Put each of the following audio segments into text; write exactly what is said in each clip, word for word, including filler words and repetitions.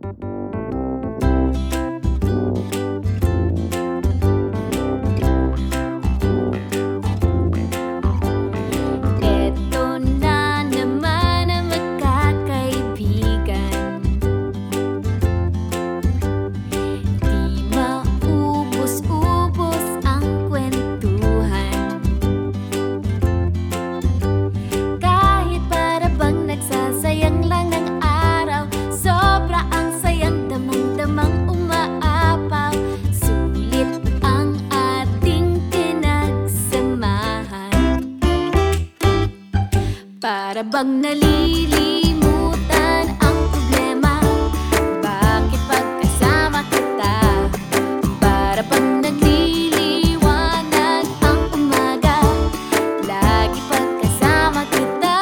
Para bang nalilimutan ang problema? Bakit pagkasama kita? Para bang nagliliwanag ang umaga? Lagi pagkasama kita.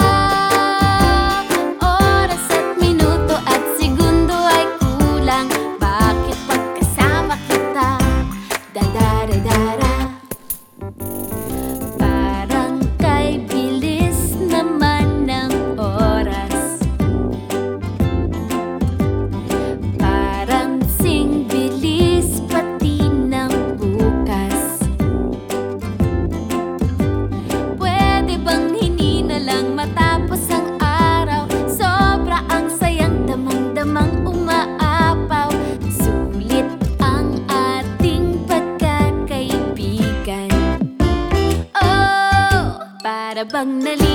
Oras at minuto at segundo ay kulang. Bakit pagkasama kita? Dadara-dara. Parang kay bilis naman ng oras. Parang sing bilis pati ng bukas. Pwede bang hindi na lang matapos ang araw? Sobra ang sayang damang-damang umaapaw. Sulit ang ating pagkakaibigan. Oh, para bang nali